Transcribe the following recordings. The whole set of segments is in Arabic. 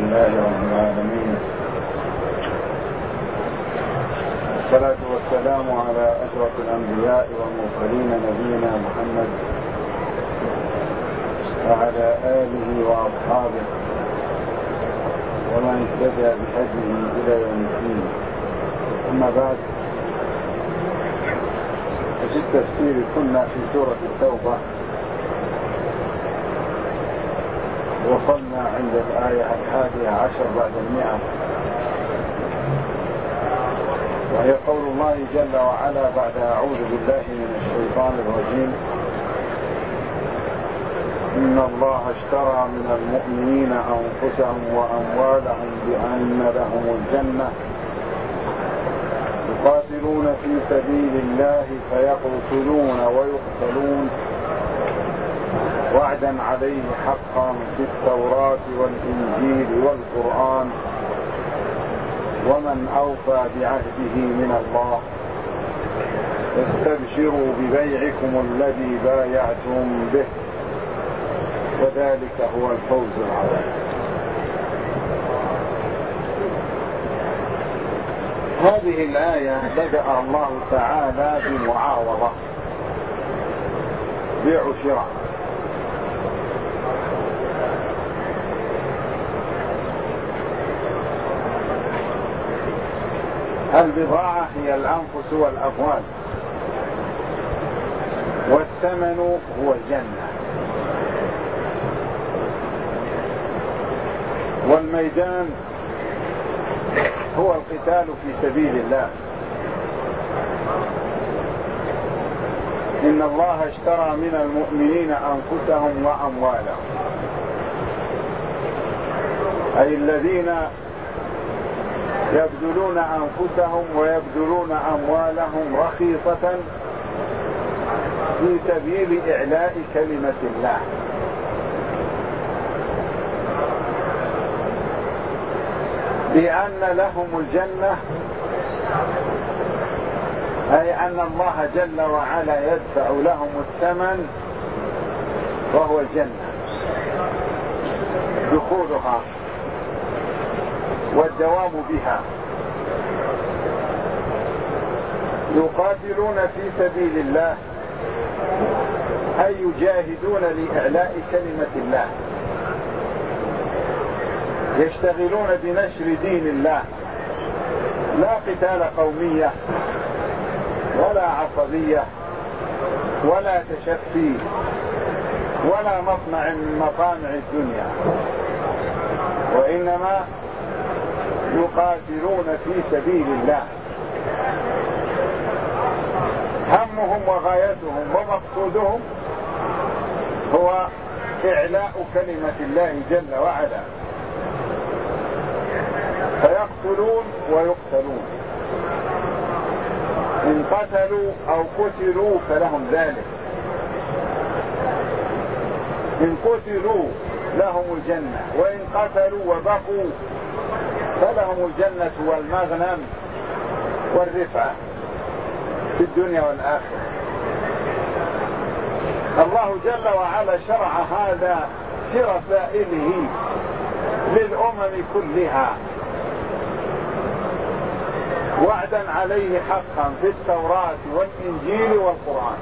لله رب العالمين، والصلاة والسلام على أشرف الأنبياء والمرسلين نبينا محمد وعلى آله وأصحابه ومن اهتدى بهديه إلى يوم الدين. أما بعد، في التفسير كنا في سورة التوبة، وصلنا عند الآية 11 بعد 100، وهي قول الله جل وعلا بعد أعوذ بالله من الشيطان الرجيم: إن الله اشترى من المؤمنين أنفسهم وأموالهم بأن لهم الجنة يقاتلون في سبيل الله فيقتلون ويقتلون وعدا عليه حقا في التوراة والإنجيل والقرآن ومن أوفى بعهده من الله استبشروا ببيعكم الذي بايعتم به وذلك هو الفوز العظيم. هذه الآية بدأ الله تعالى بمعاوضة، بيع وشراء. البضاعة هي الأنفس والأموال، والثمن هو الجنة، والميدان هو القتال في سبيل الله. إن الله اشترى من المؤمنين أنفسهم وأموالهم، أي الذين يبذلون أنفسهم ويبذلون أموالهم رخيصة في سبيل إعلاء كلمة الله. بأن لهم الجنة، أي أن الله جل وعلا يدفع لهم الثمن وهو الجنة، دخولها والدوام بها. يقاتلون في سبيل الله، أي يجاهدون لإعلاء كلمة الله، يشتغلون بنشر دين الله، لا قتال قومية ولا عصبية ولا تشفي ولا مطمع من مطامع الدنيا، وإنما يقاتلون في سبيل الله. همهم وغايتهم ومقصودهم هو إعلاء كلمة الله جل وعلا، فيقتلون ويقتلون. إن قتلوا أو قتلوا فلهم ذلك، إن قتلوا لهم الجنة، وإن قتلوا وبقوا فلهم الجنة والمغنم والرفعة في الدنيا والآخرة. الله جل وعلا شرع هذا في رسائله للأمم كلها، وعدا عليه حقا في التوراة والإنجيل والقرآن.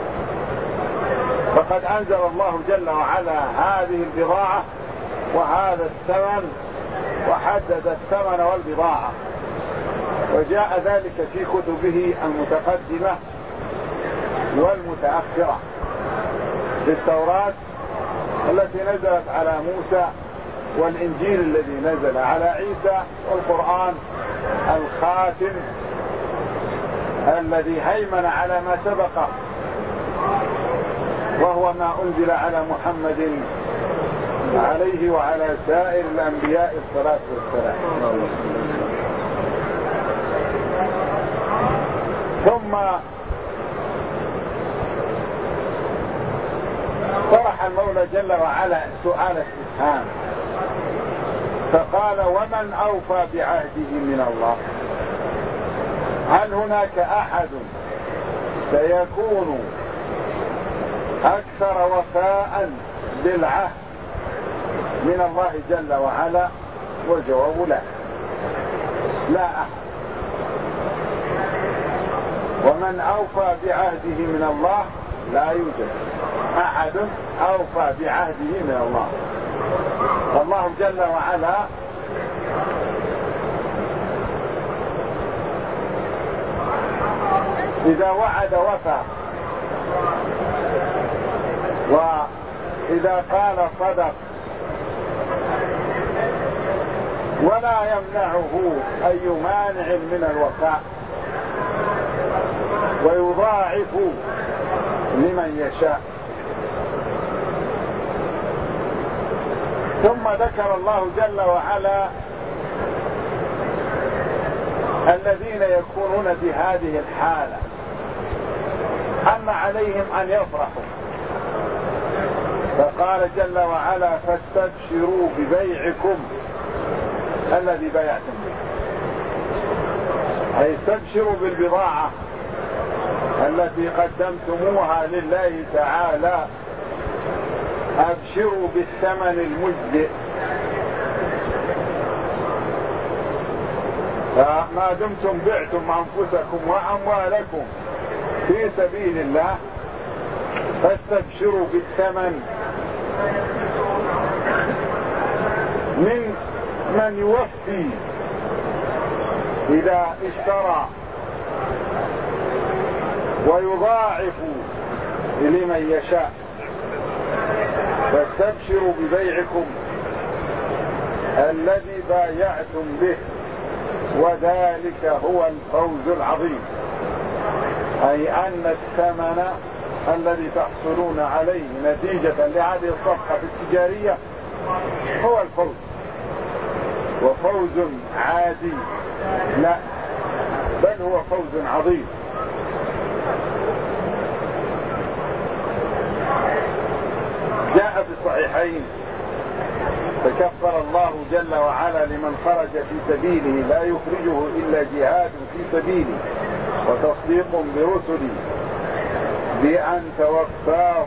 فقد أنزل الله جل وعلا هذه البضاعة وهذا الثمن، وحدد الثمن والبضاعة، وجاء ذلك في كتبه المتقدمة والمتأخرة، في التوراة التي نزلت على موسى، والإنجيل الذي نزل على عيسى، والقرآن الخاتم الذي هيمن على ما سبقه، وهو ما أنزل على محمد عليه وعلى سائر الأنبياء الصلاة والسلام. ثم طرح المولى جل وعلا سؤال استفهام، فقال: ومن أوفى بعهده من الله؟ هل هناك أحد سيكون أكثر وفاء بالعهد من الله جل وعلا؟ والجواب لا، لا أحد. ومن أوفى بعهده من الله لا يوجد أحد أوفى بعهده من الله. فالله جل وعلا إذا وعد وفى، وإذا قال صدق، ولا يمنعه أي مانع من الوفاء، ويضاعف لمن يشاء. ثم ذكر الله جل وعلا الذين يكونون في هذه الحالة أن عليهم أن يفرحوا، فقال جل وعلا فاستبشروا ببيعكم الذي بايعتم به، أي استبشروا بالبضاعة التي قدمتموها لله تعالى، أبشروا بالثمن المجزئ. فما دمتم بعتم أنفسكم وأموالكم في سبيل الله فاستبشروا بالثمن من يوفي إذا اشترى، ويضاعف لمن يشاء. فاستبشروا ببيعكم الذي بايعتم به، وذلك هو الفوز العظيم. أي أن الثمن الذي تحصلون عليه نتيجة لهذه الصفقة التجارية هو الفوز، وفوز عادي لا، بل هو فوز عظيم. جاء في الصحيحين فكفر الله جل وعلا لمن خرج في سبيله لا يخرجه إلا جهاد في سبيله وتصديق برسله بأن توفاه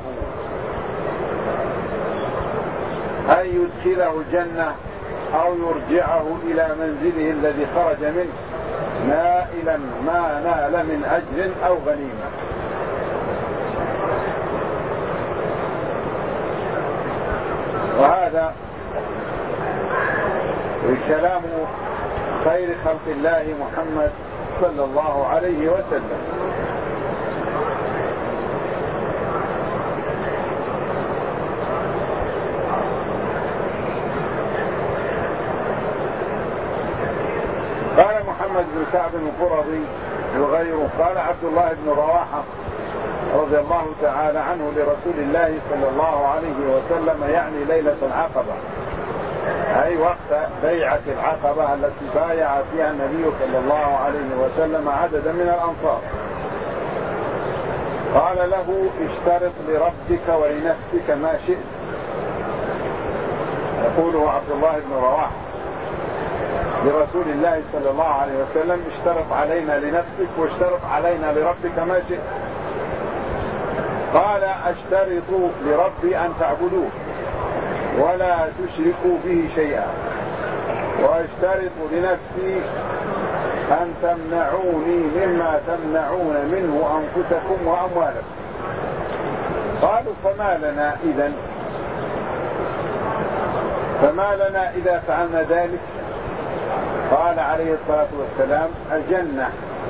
أن يدخله الجنة أو يرجعه إلى منزله الذي خرج منه نائلا ما نال من أجر أو غنيمة. وهذا كلام خير خلق الله محمد صلى الله عليه وسلم. قال محمد بن كعب القرظي وغيره قال عبد الله بن رواحة رضي الله تعالى عنه لرسول الله صلى الله عليه وسلم، يعني ليلة العقبة، أي وقت بيعة العقبة التي بايع فيها النبي صلى الله عليه وسلم عددا من الأنصار، قال له اشترط لربك ولنفسك ما شئت. يقوله عبد الله بن رواحة لرسول الله صلى الله عليه وسلم اشترط علينا لنفسك واشترط علينا لربك ما شئت. قال اشترط لربي أن تعبدوه ولا تشركوا به شيئا، واشترط لنفسي أن تمنعوني مما تمنعون منه أنفسكم وأموالكم. قالوا فما لنا إذا فعلنا ذلك؟ قال عليه الصلاة والسلام الجنة.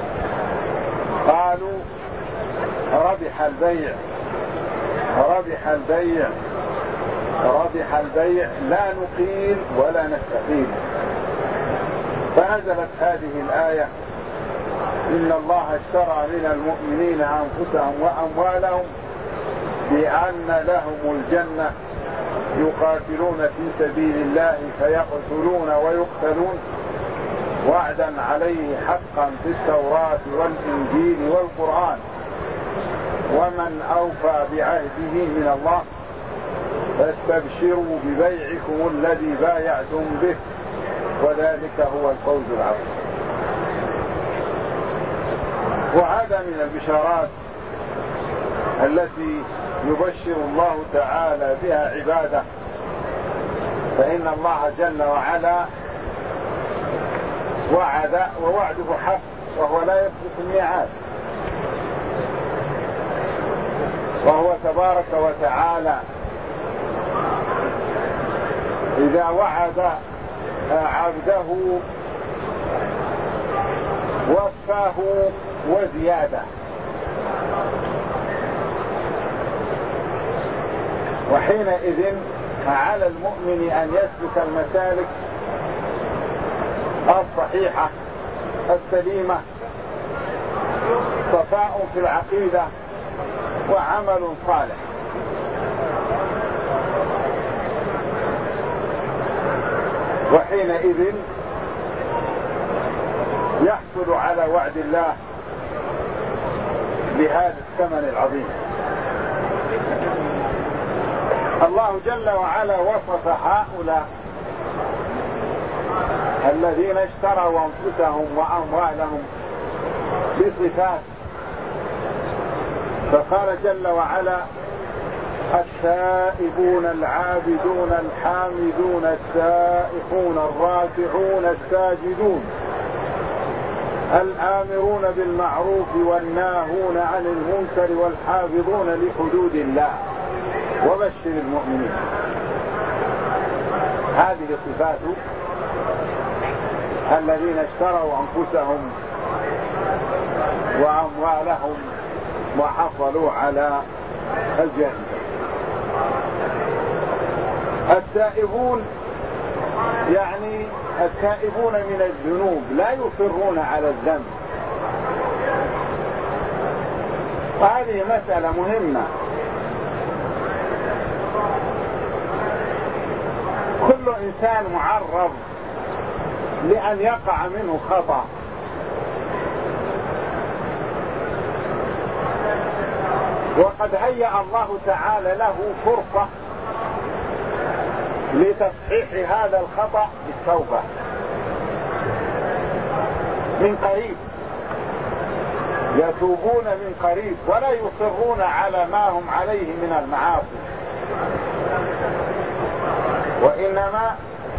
قالوا ربح البيع ربح البيع ربح البيع، لا نقيل ولا نستقيل. فنزلت هذه الآية إن الله اشترى من المؤمنين أنفسهم وأموالهم بأن لهم الجنة يقاتلون في سبيل الله فيقتلون ويقتلون وعدا عليه حقا في التوراة والإنجيل والقرآن، ومن أوفى بعهده من الله فاستبشروا ببيعكم الذي بايعتم به وذلك هو الفوز العظيم. وهذا من البشارات التي يبشر الله تعالى بها عباده، فإن الله جل وعلا وعد ووعده حق وهو لا يثبت الميعاد، وهو تبارك وتعالى إذا وعد عبده وفاه وزيادة، وحينئذ على المؤمن أن يسلك المسالك الصحيحة السليمة، صفاء في العقيدة وعمل صالح. وحينئذ يحصل على وعد الله بهذا الثمن العظيم. الله جل وعلا وصف هؤلاء الذين اشتروا أنفسهم وأموالهم بصفات، فقال جل وعلا: التائبون العابدون الحامدون السائحون الراكعون الساجدون الآمرون بالمعروف والناهون عن المنكر والحافظون لحدود الله وبشر المؤمنين. هذه صفات الذين اشتروا أنفسهم وأموالهم وحصلوا على الجنة. التائبون يعني التائبون من الذنوب، لا يصرون على الذنب. وهذه مسألة مهمة. كل إنسان معرض لأن يقع منه خطأ، وقد هيأ الله تعالى له فرصة لتصحيح هذا الخطأ بالتوبة من قريب، يتوبون من قريب ولا يصرون على ما هم عليه من المعاصي، وإنما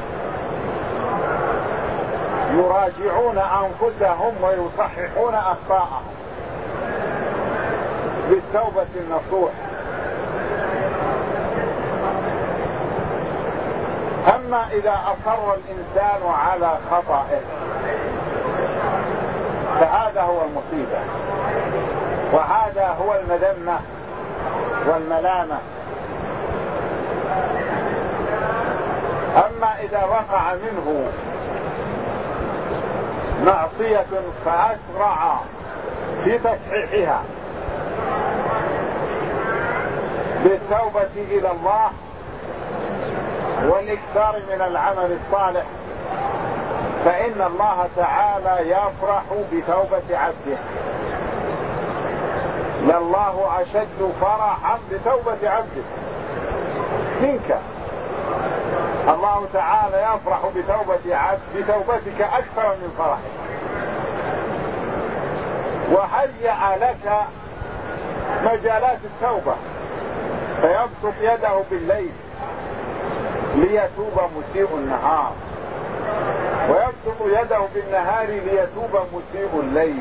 يراجعون أنفسهم ويصححون أخطاءهم بالتوبة النصوح. أما إذا أصر الإنسان على خطئه فهذا هو المصيبة، وهذا هو المذمة والملامة. أما إذا وقع منه معصية فأسرع في تصحيحها بالتوبة إلى الله والإكثار من العمل الصالح، فإن الله تعالى يفرح بتوبة عبده. لله أشد فرحا بتوبة عبده منك. الله تعالى يفرح بتوبتك أكثر من فرحك، وهيأ لك مجالات التوبة، فيبسط يده بالليل ليتوب مسيء النهار، ويبسط يده بالنهار ليتوب مسيء الليل.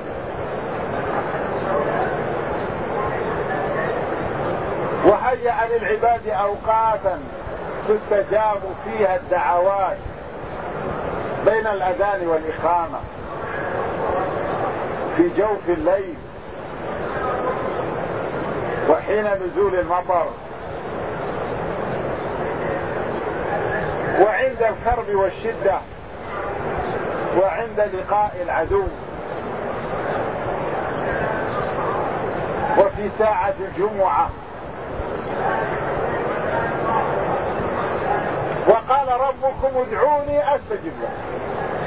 وهيأ للعباد أوقاتا تستجاب فيها الدعوات بين الأذان والإقامة في جوف الليل وحين نزول المطر وعند الكرب والشدة وعند لقاء العدو وفي ساعة الجمعة. وقال ربكم ادعوني أستجب لكم.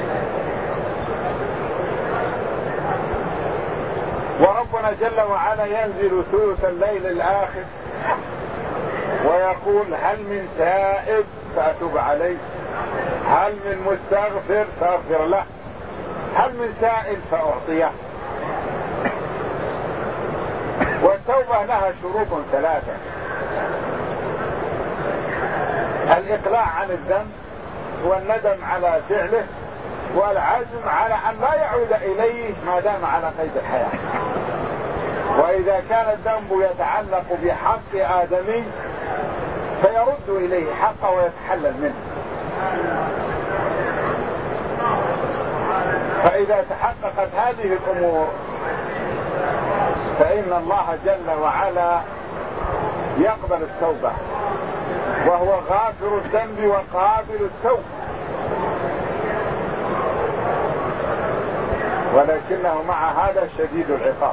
وربنا جل وعلا ينزل ثلث الليل الآخر ويقول: هل من تائب فأتوب عليه، هل من مستغفر فأغفر له، هل من سائل فأعطيه. والتوبة لها شروط ثلاثة: الإقلاع عن الذنب والندم على فعله والعزم على أن لا يعود إليه ما دام على قيد الحياة. وإذا كان الذنب يتعلق بحق آدمي فيرد إليه حقه ويتحلل منه. فإذا تحققت هذه الأمور فإن الله جل وعلا يقبل التوبة، وهو غافر الذنب وقابل التوبة، ولكنه مع هذا شديد العقاب.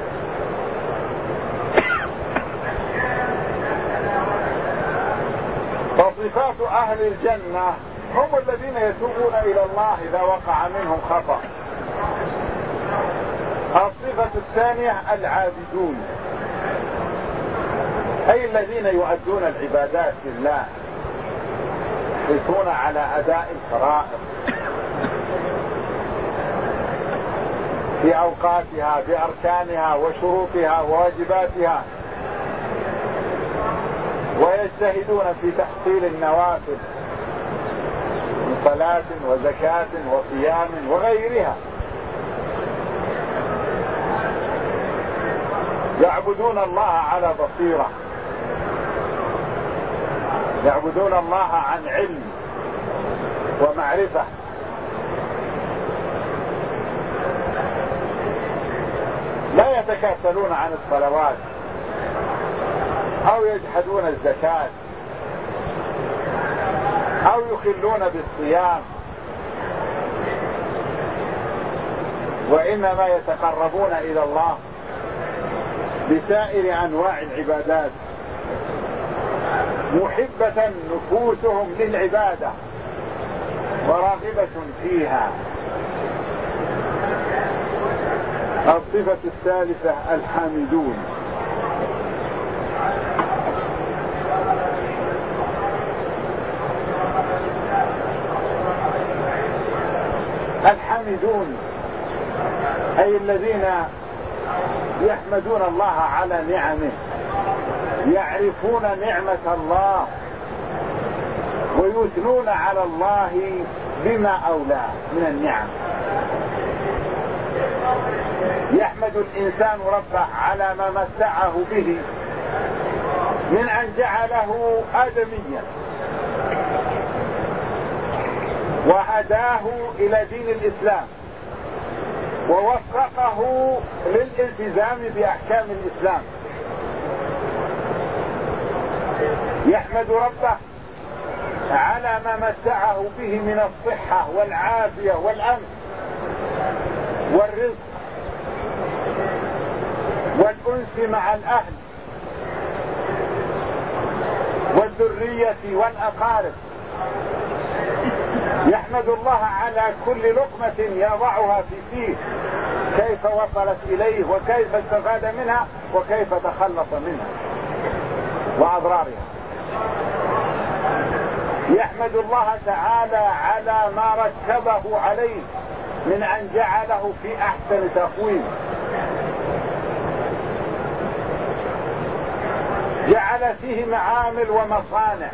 فصفات أهل الجنة هم الذين يتوبون إلى الله إذا وقع منهم خطأ. الصفة الثانية العابدون، أي الذين يؤدون العبادات لله، يحرصون على أداء الفرائض في أوقاتها بأركانها وشروطها وواجباتها، ويجتهدون في تحصيل النوافل من صلاة وزكاة وصيام وغيرها. يعبدون الله على بصيرة، يعبدون الله عن علم ومعرفة، لا يتكاسلون عن الصلوات أو يجحدون الزكاة أو يخلون بالصيام، وإنما يتقربون إلى الله بسائر أنواع العبادات، محبة نفوسهم للعبادة وراغبة فيها. الصفة الثالثة الحامدون، الحامدون أي الذين يحمدون الله على نعمه، يعرفون نعمة الله ويثنون على الله بما أولاه من النعم. يحمد الإنسان ربه على ما متعه به من أن جعله آدميا وهداه إلى دين الإسلام ووفقه للالتزام بأحكام الإسلام. يحمد ربه على ما متعه به من الصحة والعافية والأمن والرزق والأنس مع الأهل والذرية والأقارب. يحمد الله على كل لقمة يضعها في فيه، كيف وصلت إليه وكيف استفاد منها وكيف تخلص منها وأضرارها. يحمد الله تعالى على ما رتبه عليه من أن جعله في أحسن تقويم، جعل فيه معامل ومصانع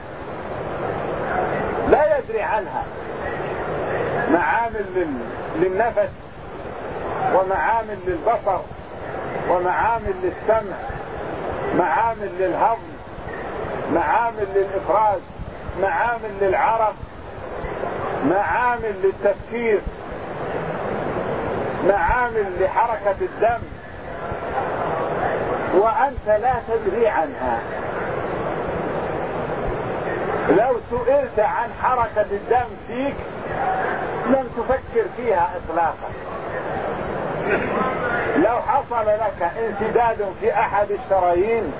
لا يدري عنها، معامل للنفس ومعامل للبصر ومعامل للسمع، معامل للهضم، معامل للإفراز، معامل للعرق، معامل للتفكير، معامل لحركة الدم، وأنت لا تدري عنها. لو سئلت عن حركة الدم فيك لم تفكر فيها إطلاقا. لو حصل لك انسداد في أحد الشرايين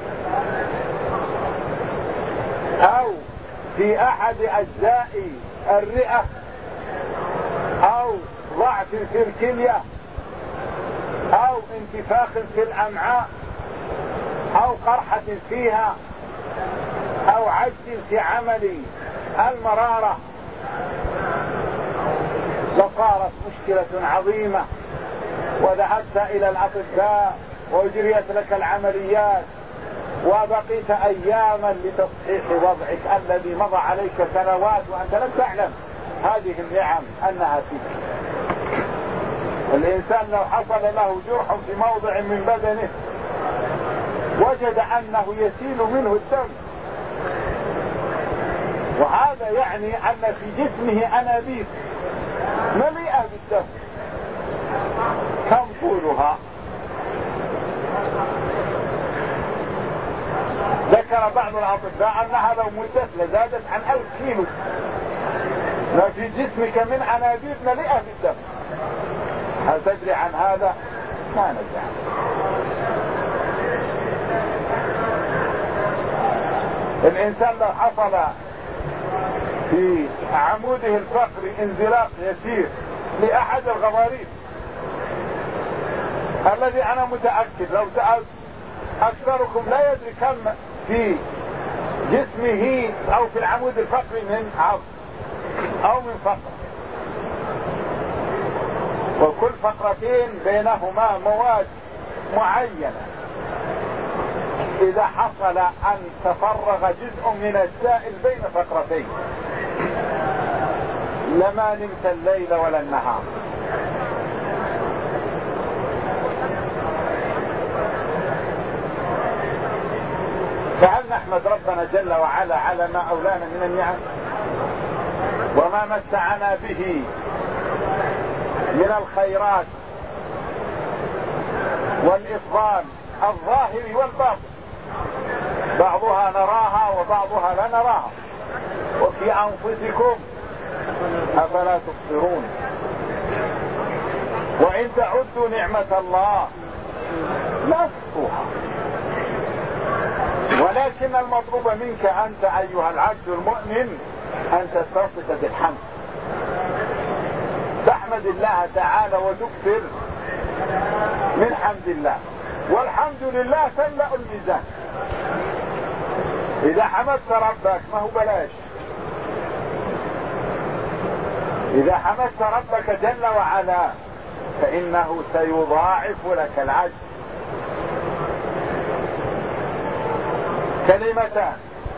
أو في أحد أجزاء الرئة أو ضعف في الكلية أو انتفاخ في الأمعاء أو قرحة فيها أو عجز في عمل المرارة، لصارت مشكلة عظيمة وذهبت إلى الأطباء وأجريت لك العمليات وبقيت أياما لتصحيح وضعك الذي مضى عليك سنوات وأنت لم تعلم هذه النعم أنها فيك. الإنسان لو حصل له جرح في موضع من بدنه وجد أنه يسيل منه الدم، وهذا يعني أن في جسمه أنابيب مليئة بالدم. كم طولها؟ ذكر بعض الأطباء أنها لو مدت لزادت عن 1000 كيلو. ما في جسمك من أنابيب مليئة بالدم. هل تدري عن هذا؟ ما ندري. الإنسان لو حصل في عموده الفقري انزلاق يسير لأحد الغضاريف الذي أنا متأكد لو سألت أكثركم لا يدري كم في جسمه أو في العمود الفقري من عظم أو من فقرة، وكل فقرتين بينهما مواد معينة. إذا حصل أن تفرغ جزء من السائل بين فقرتين لما نمت الليل ولا النهار. فهل نحمد ربنا جل وعلا على ما أولانا من النعم وما متعنا به من الخيرات والإفضال الظاهر والباطن، بعضها نراها وبعضها لا نراها، وفي أنفسكم أفلا تبصرون. وإن تعدوا نعمة الله لا تحصوها. ولكن المطلوب منك أنت أيها العبد المؤمن أن تستوصف بالحمد، تحمد الله تعالى وتكثر من حمد الله. والحمد لله تملأ الميزان. إذا حمدت ربك ما هو بلاش، إذا حمدت ربك جل وعلا فإنه سيضاعف لك العجر. كلمتان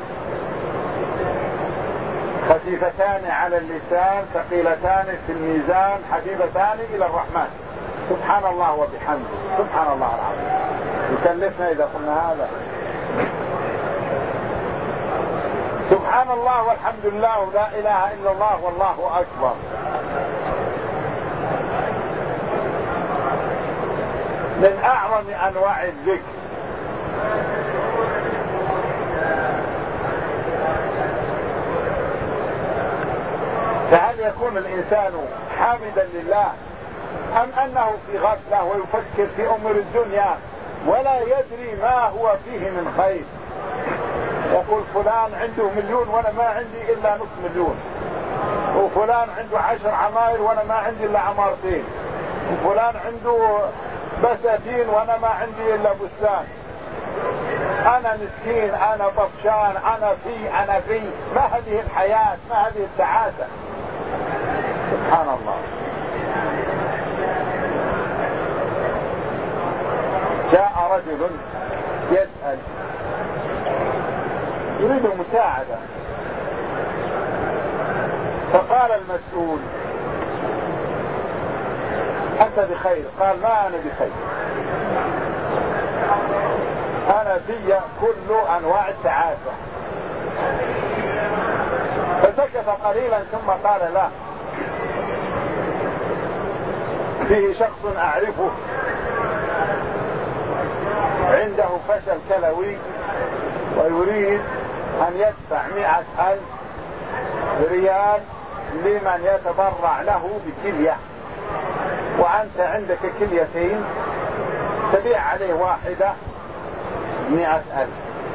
خفيفتان على اللسان ثقيلتان في الميزان حبيبتان إلى الرحمن، سبحان الله وبحمده، سبحان الله العظيم. يكلفنا إذا قلنا هذا. سبحان الله والحمد لله ولا إله إلا الله والله أكبر. من أعظم أنواع الذكر. فهل يكون الإنسان حامدا لله أم أنه في غفلة ويفكر في أمور الدنيا ولا يدري ما هو فيه من خير؟ يقول فلان عنده 1,000,000 وأنا ما عندي إلا نصف مليون، وفلان عنده 10 عماير وأنا ما عندي إلا عمارتين، وفلان عنده بساتين وأنا ما عندي إلا بستان. أنا مسكين، أنا طفشان، أنا في ما هذه الحياة، ما هذه السعادة. سبحان الله. جاء رجل يسأل يريد مساعدة، فقال المسؤول أنت بخير؟ قال ما أنا بخير، أنا في كل أنواع السعادة. فسكت قليلا ثم قال لا، فيه شخص أعرفه عنده فشل كلوي ويريد أن يدفع 100,000 ريال لمن يتبرع له بكلية، وأنت عندك كليتين تبيع عليه واحدة 100,000.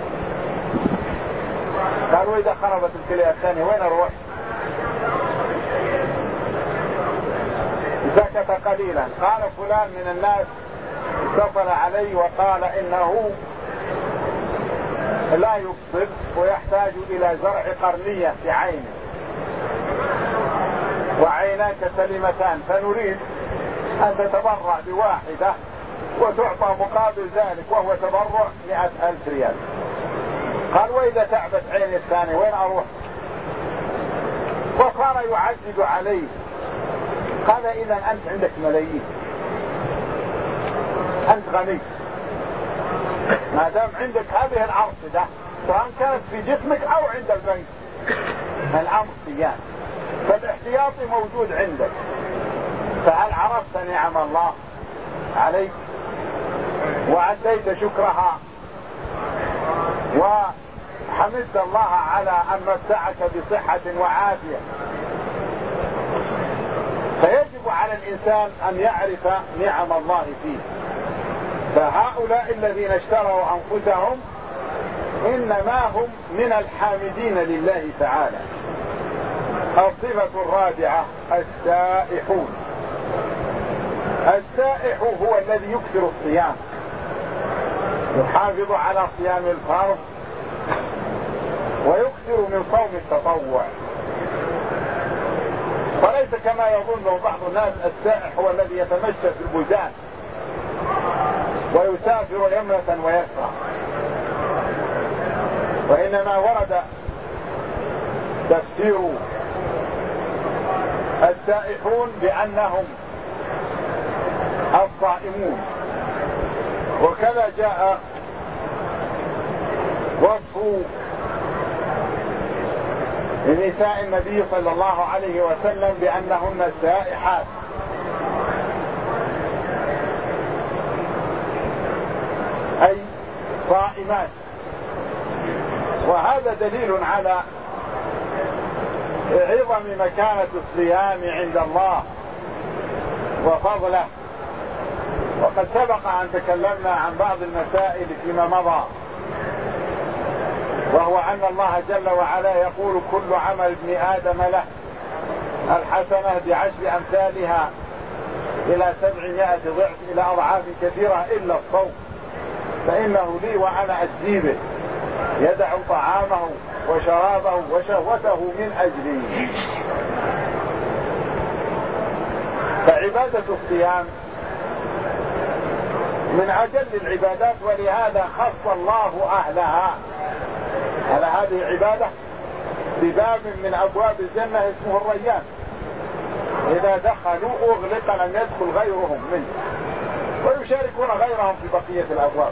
قالوا إذا خربت الكلية الثانية وين أروح؟ سكت قليلا. قال فلان من الناس اتصل علي وقال إنه لا يبصر ويحتاج إلى زرع قرنية في عينه وعيناك سليمتان، فنريد أن تتبرع بواحدة وتعطى مقابل ذلك وهو تبرع 100,000 ريال. قال وإذا تعبت عيني الثانية وين أروح؟ وصار يعدد عليه. قال إذا أنت عندك ملايين، أنت غني، ما دام عندك هذه الأرصدة سواء كانت في جسمك أو عند البنك، الأمر سيان، فالاحتياطي موجود عندك، فهل عرفت نعم الله عليك وأديت شكرها وحمدت الله على أن متعك بصحة وعافية؟ فيجب على الإنسان أن يعرف نعم الله فيه. فهؤلاء الذين اشتروا أنفسهم إنما هم من الحامدين لله تعالى. الصفة الرابعة السائحون. السائح هو الذي يكثر الصيام، يحافظ على صيام الفرض ويكثر من صوم التطوع، فليس كما يظن بعض الناس السائح هو الذي يتمشى في البلدان ويسافر يمنة ويسرى، وإنما ورد تفسير السائحون بأنهم الصائمون. وكذا جاء وصف لنساء النبي صلى الله عليه وسلم بأنهن سائحات، أي صائمات، وهذا دليل على عظم مكانة الصيام عند الله وفضله. وقد سبق أن تكلمنا عن بعض المسائل فيما مضى، وهو أن الله جل وعلا يقول كل عمل ابن آدم له، الحسنة بعشر أمثالها إلى 700 ضعف إلى أضعاف كثيرة إلا الصوم فإنه لي وأنا أجزي به، يدع طعامه وشرابه وشهوته من أجلي. فعبادة الصيام من أجل العبادات، ولهذا خص الله أهلها على هذه العبادة بباب من أبواب الجنة اسمه الريان، إذا دخلوا أغلق لم يدخل غيرهم منه، ويشاركون غيرهم في بقية الأبواب.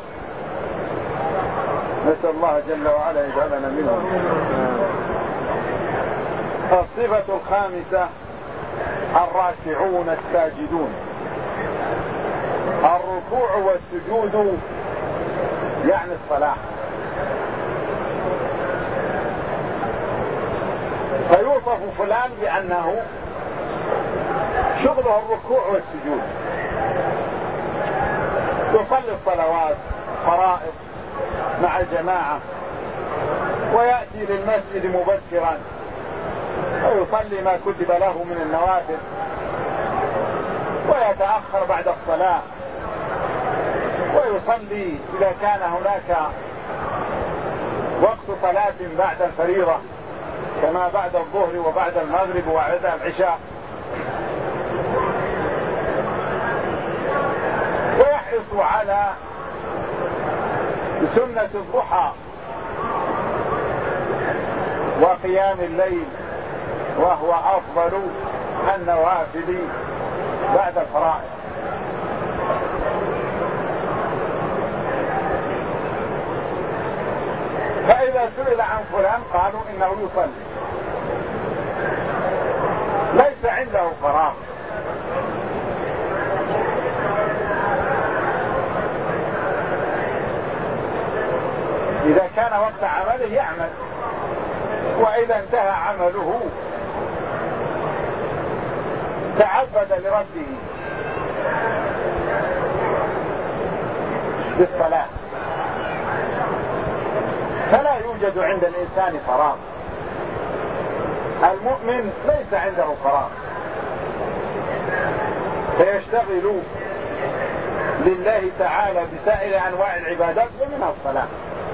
نسأل الله جل وعلا يجعلنا منهم. الصفة الخامسة الراكعون الساجدون. الركوع والسجود يعني الصلاة، فيوصف فلان بأنه شغله الركوع والسجود، يصلي الصلوات فرائض مع الجماعة، ويأتي للمسجد مبكرا ويصلي ما كتب له من النوافل، ويتأخر بعد الصلاة، ويصلي إذا كان هناك وقت صلاة بعد الفريضة كما بعد الظهر وبعد المغرب وبعد العشاء، ويحرص على سنة الضحى وقيام الليل، وهو أفضل النوافل بعد الفرائض. فإذا سئل عن فلان قالوا إنه يصلي، ليس عنده فراغ، إذا كان وقت عمله يعمل، وإذا انتهى عمله تعبد لربه بالصلاة، فلا يوجد عند الإنسان فراغ. المؤمن ليس عنده فراغ، فيشتغل لله تعالى بسائر أنواع العبادات ومنها الصلاة.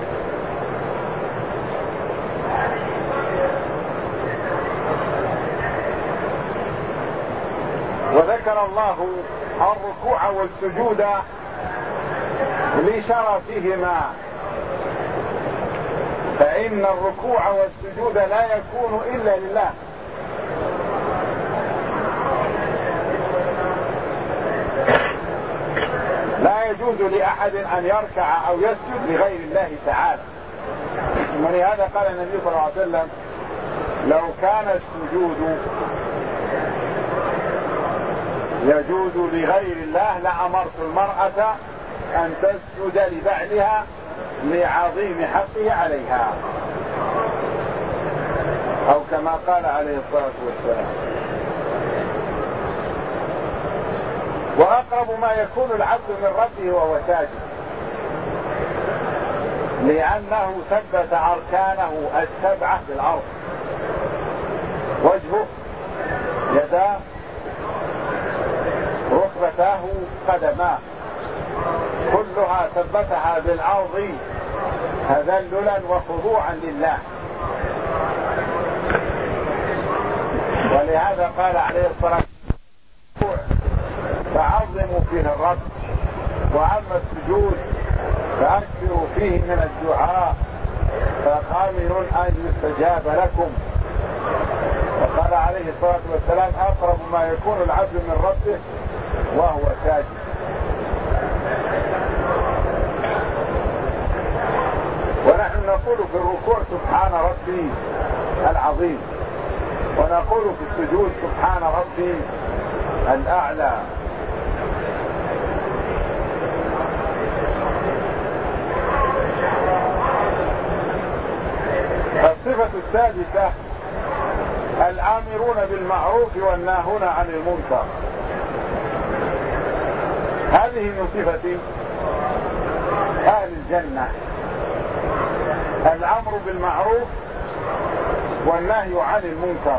وذكر الله الركوع والسجود لشرفهما، فإن الركوع والسجود لا يكون إلا لله، يجوز لأحد أن يركع أو يسجد لغير الله تعالى. ولهذا قال النبي صلى الله عليه وسلم: لو كان السجود يجوز لغير الله لأمرت المرأة أن تسجد لبعلها لعظيم حقه عليها، أو كما قال عليه الصلاة والسلام. وأقرب ما يكون العبد من ربه وهو ساجد، لأنه ثبت أركانه السبعة في الأرض: وجهه، يداه، ركبتاه، قدماه، كلها ثبتها بالأرض تذللا وخضوعا لله. ولهذا قال عليه الصلاة والسلام: فعظموا فيه الرب، وأما السجود فأكثروا فيه من الدعاء فآمنون أن يستجاب لكم. وقال عليه الصلاة والسلام: أقرب ما يكون العبد من ربه وهو ساجد. ونحن نقول في الركوع: سبحان ربي العظيم، ونقول في السجود: سبحان ربي الأعلى. الصفة السادسة: الآمرون بالمعروف والناهون عن المنكر. هذه من صفة أهل الجنة: الأمر بالمعروف والنهي عن المنكر.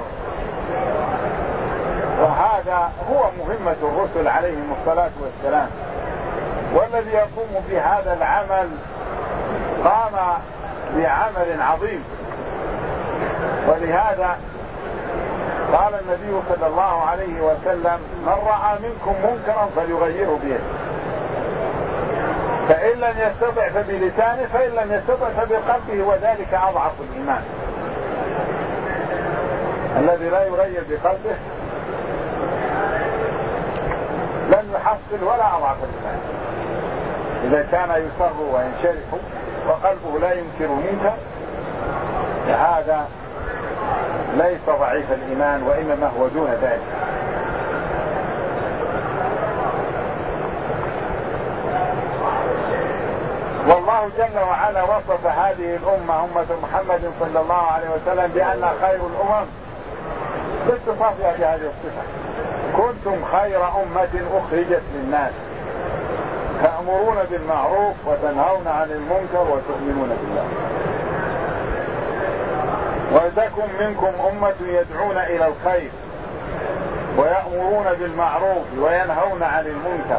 وهذا هو مهمة الرسل عليهم الصلاة والسلام، والذي يقوم بهذا العمل قام بعمل عظيم. ولهذا قال النبي صلى الله عليه وسلم: من رأى منكم منكرا فليغيره بيده، فإن لم يستطع فبلسانه، فإن لم يستطع فبقلبه، وذلك أضعف الإيمان. الذي لا يغير بقلبه لن يحصل ولا أضعف الإيمان. إذا كان يسر وينشرح وقلبه لا ينكر منك، فهذا ليس ضعيف الإيمان، وإنما هو دون ذلك. والله جل وعلا وصف هذه الأمة، أمة محمد صلى الله عليه وسلم، بأن خير الأمم باتصافها بهذه الصفة: كنتم خير أمة أخرجت للناس تأمرون بالمعروف وتنهون عن المنكر وتؤمنون بالله. ولتكن منكم أمة يدعون إلى الخير ويأمرون بالمعروف وينهون عن المنكر.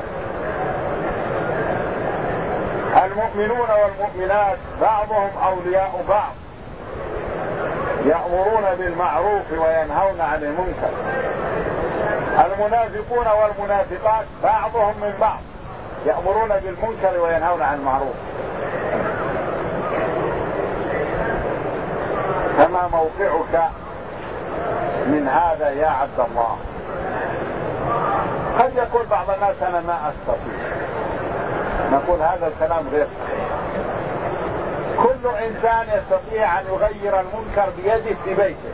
المؤمنون والمؤمنات بعضهم أولياء بعض، يأمرون بالمعروف وينهون عن المنكر. المنافقون والمنافقات بعضهم من بعض، يأمرون بالمنكر وينهون عن المعروف. فما موقعك من هذا يا عبد الله؟ قد يقول بعض الناس: أنا ما أستطيع. نقول هذا الكلام غير صحيح. كل إنسان يستطيع أن يغير المنكر بيده في بيته،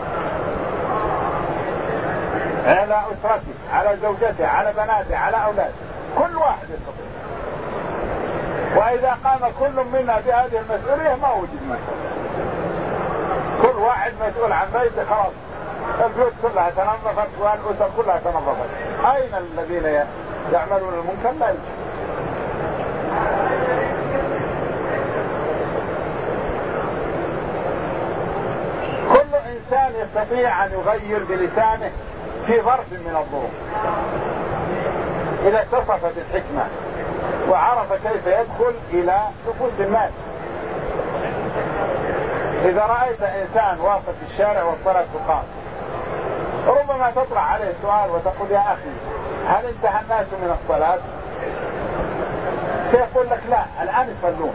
على أسرته، على زوجته، على بناته، على أولاده. كل واحد يستطيع. وإذا قام كل منا بهذه المسؤولية ما وجد مسؤول. كل واحد مسؤول عن بيته، خلاص البيوت كلها تنظفت والأسر كلها تنظفت. أين الذين يعملون المنكر؟ لا يوجد. كل إنسان يستطيع أن يغير بلسانه في ظرف من الظروف، إذا اتصف بالحكمة وعرف كيف يدخل إلى نفوس الناس. إذا رأيت إنسان واقف في الشارع والصلاة تقام، ربما تطرح عليه السؤال وتقول: يا أخي، هل انتهى الناس من الصلاة؟ سيقول لك: لا، الآن يصلون.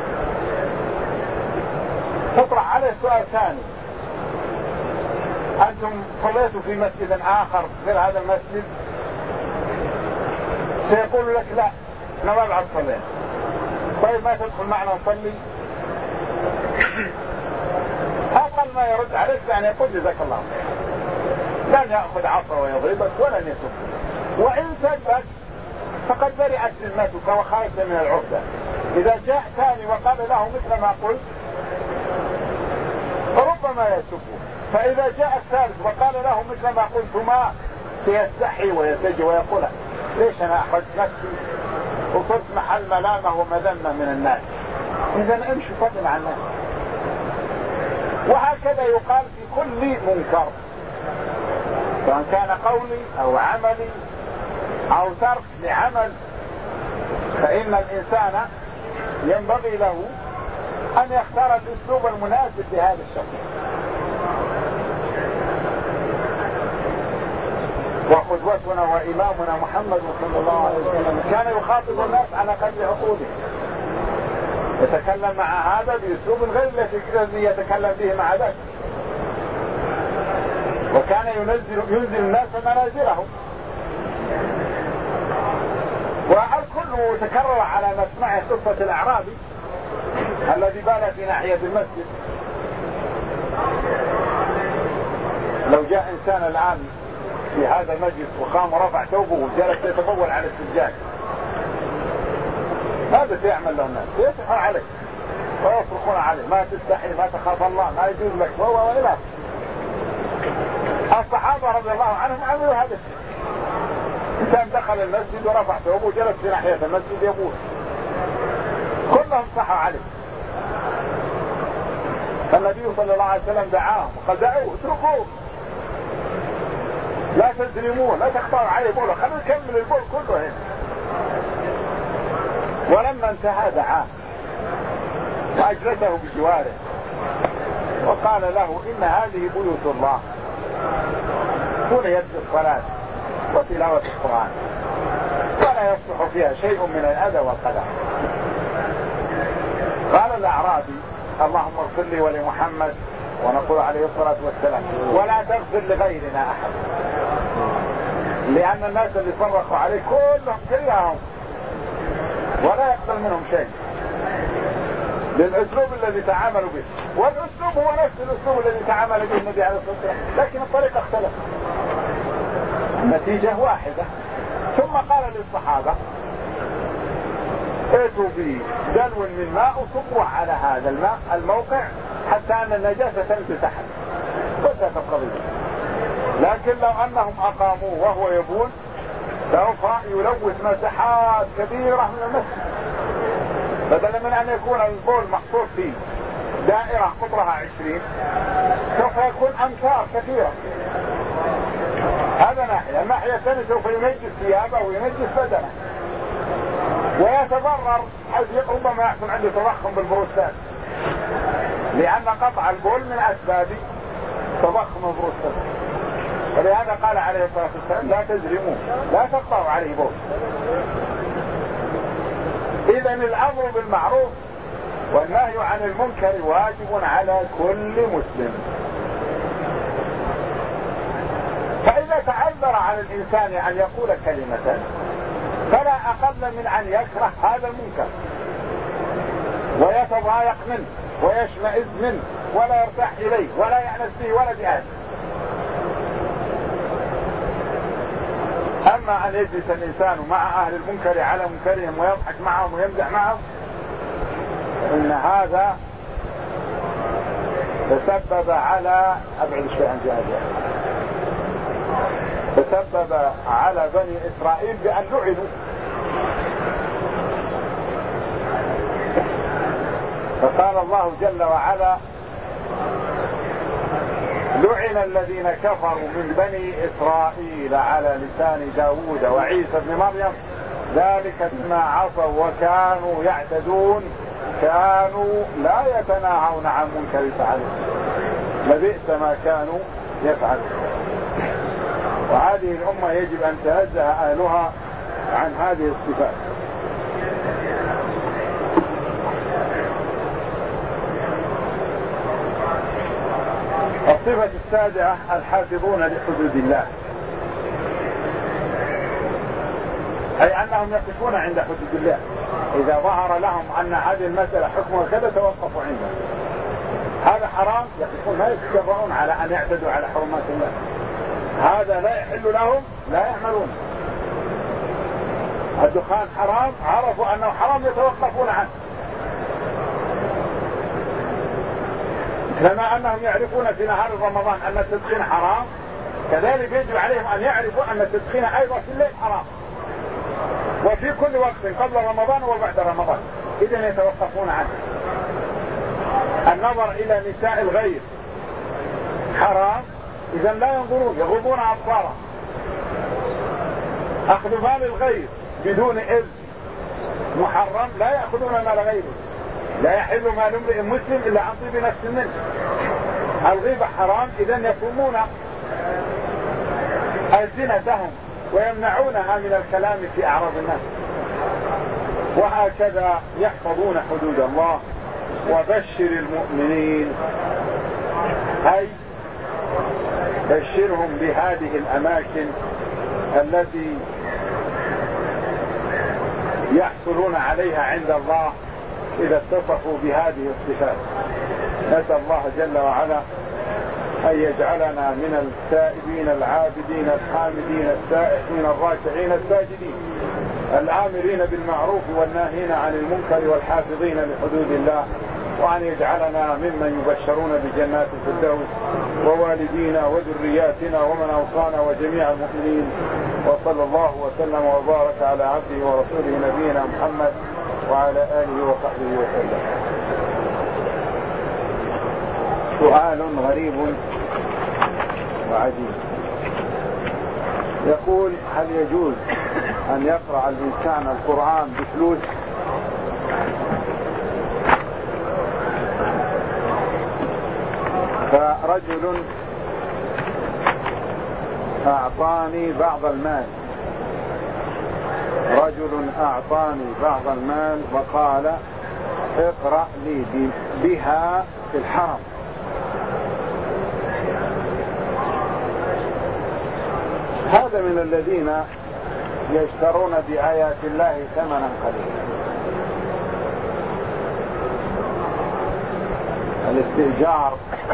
تطرح عليه سؤال ثاني: أنتم صليتوا في مسجد آخر غير هذا المسجد؟ سيقول لك: لا، احنا ما بعد صلينا. طيب ما تدخل معنا نصلي؟ أقل ما يرد عليك يعني يقول جزاك الله لن يأخذ عصا ويضربك ولن يسب، وإن سبك فقد برئت ذمتك وخرجت من العهدة. إذا جاء ثاني وقال له مثل ما قلت ربما يسبه، فإذا جاء الثالث وقال له مثل ما قلتما سيستحي ويتجي ويقول ليش أنا أخذت نفسي وصرت محل ملامة ومذمة من الناس، إذا امشي فضل عن الناس. وهكذا يقال في كل منكر، سواء كان قولي أو عملي أو ترك لعمل، فإن الإنسان ينبغي له أن يختار الأسلوب المناسب لهذا الشخص. وقدوتنا وإمامنا محمد صلى الله عليه وسلم كان يخاطب الناس على قدر عقولهم، يتكلم مع هذا بأسلوب غير الذي يتكلم به مع ذاك، وكان ينزل الناس منازلهم. والكل تكرر على مسمع قصة الأعرابي الذي بال في ناحية المسجد. لو جاء إنسان الآن في هذا المجلس وقام ورفع ثوبه وجلس يتبول على السجاد، ماذا سيعمل له الناس؟ يصرخون عليه ويصرخون عليه ما تستحي ما تخاف الله ما يجوز لك وهو وإلى. الصحابة رضي الله عنهم عملوا هذا الشيء. إنسان دخل المسجد ورفع ثوبه وجلس في ناحية المسجد يبول، كلهم صحوا عليه. فالنبي صلى الله عليه وسلم دعاهم وقال دعوه اتركوه لا تظلموه لا تقطعوا عليه بوله، خلوا نكمل البول كله هنا. ولما انتهى دعاه وأجلسه بجواره وقال له إن هذه بيوت الله بنيت بالصلاة وتلاوة القرآن ولا يصلح فيها شيء من الأذى والقدر. قال الأعرابي اللهم اغفر لي ولمحمد، ونقول عليه الصلاة والسلام ولا تغفر لغيرنا أحد، لأن الناس اللي صرخوا عليه كلهم كرههم ولا يقبل منهم شيء للأسلوب الذي تعاملوا به، والأسلوب هو نفس الأسلوب الذي تعامل به النبي عليه الصلاة والسلام، لكن الطريقة اختلفت، النتيجة واحدة. ثم قال للصحابة ائتوا بدلو من ماء وصبوا على هذا الماء الموقع حتى أن النجاسة تنزل تحت وانتهت القضية. لكن لو أنهم أقاموه وهو يبول سوف يلوث مساحات كبيرة من المسجد، بدلا من أن يكون البول محصور في دائرة قطرها 20 سوف يكون أمتار كثيرة. هذا ناحية. الناحية الثانية سوف ينجس ثيابه وينجس بدنه ويتضرر، حيث ربما يحصل عنده تضخم بالبروستات، لأن قطع البول من أسباب تضخم البروستات. ولهذا قال عليه الصلاة والسلام لا تزرموا لا تقطعوا عليه بول. إذن الأمر بالمعروف والنهي عن المنكر واجب على كل مسلم. فإذا تعذر على الإنسان أن يقول كلمة فلا أقل من أن يكره هذا المنكر ويتضايق منه ويشمئز منه ولا يرتاح إليه ولا يأنس به ولا بأهله. أما أن يجلس الإنسان مع أهل المنكر على منكرهم ويضحك معهم ويمزح معهم، إن هذا تسبب على تسبب على بني إسرائيل بأن لعنوا. فقال الله جل وعلا لعن الذين كفروا من بني إسرائيل على لسان داود وعيسى بن مريم ذلك بما عصوا وكانوا يعتدون كانوا لا يتناهون عن منكر فعلوه لبئس ما كانوا يفعلون. وهذه الأمة يجب أن تنزه أهلها عن هذه الصفات. الصفة السابعة الحافظون لحدود الله. أي أنهم يقفون عند حدود الله، إذا ظهر لهم أن هذه المسألة حكمها كذا توقفوا عنده. هذا حرام يقفون، لا يتجرؤون على أن يعتدوا على حرمات الله. هذا لا يحل لهم، لا يعملون. الدخان حرام، عرفوا أنه حرام يتوقفون عنه. كما أنهم يعرفون في نهار رمضان أن التدخين حرام، كذلك يجب عليهم أن يعرفوا أن التدخين أيضا في الليل حرام، وفي كل وقت قبل رمضان وبعد رمضان، إذن يتوقفون عنه. النظر إلى نساء الغير حرام، إذن لا ينظرون، يغضون أبصارهم. أخذ مال الغير بدون إذن محرم، لا يأخذون مال غيره. لا يحل مال امرئ مسلم إلا عن طيب نفس منه. الغيبة حرام، إذن يصومون ألسنتهم ويمنعونها من الكلام في أعراض الناس. وهكذا يحفظون حدود الله. وبشر المؤمنين، أي بشرهم بهذه الأماكن التي يحصلون عليها عند الله إذا اتصفوا بهذه الصفات. نسأل الله جل وعلا أن يجعلنا من التائبين العابدين الحامدين السائحين الراكعين الساجدين الآمرين بالمعروف والناهين عن المنكر والحافظين لحدود الله، وأن يجعلنا ممن يبشرون بجنات الفردوس ووالدينا وذرياتنا ومن أوصانا وجميع المؤمنين. وصلى الله وسلم وبارك على عبده ورسوله نبينا محمد وعلى آله وصحبه وسلم. سؤال غريب وعجيب، يقول: هل يجوز أن يقرأ الإنسان القرآن بفلوس؟ فرجل أعطاني بعض المال، وقال: اقرأ لي بها في الحرم. هذا من الذين يشترون بآيات الله ثمنا قليلا. الاستئجار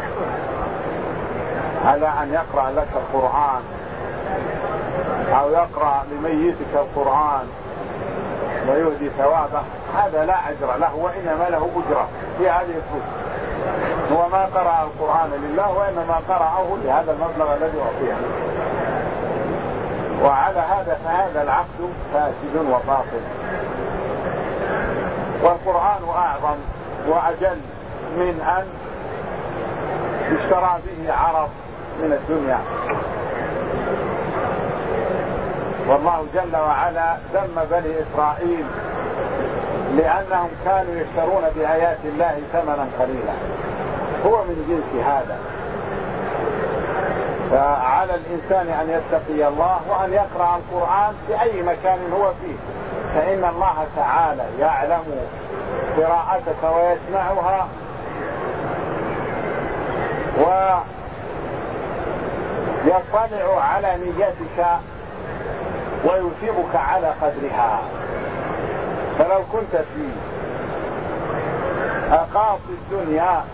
على أن يقرأ لك القرآن أو يقرأ لميتك القرآن ويهدي ثوابه، هذا لا أجر له، وإنما له أجرة في هذه الفلوس. هو ما قرأ القرآن لله، وإنما قرأه لهذا المبلغ الذي أعطيه. وعلى هذا فهذا العقد فاسد وباطل. والقرآن أعظم وأجل من أن يشترى به عرض من الدنيا. والله جل وعلا ذم بني إسرائيل لأنهم كانوا يشترون بآيات الله ثمنا قليلا، هو من جنس هذا. فعلى الإنسان أن يتقي الله وأن يقرأ القرآن في أي مكان هو فيه، فإن الله تعالى يعلم قراءتك ويسمعها ويطلع على نيتك ويثيبك على قدرها. فلو كنت في أقاصي الدنيا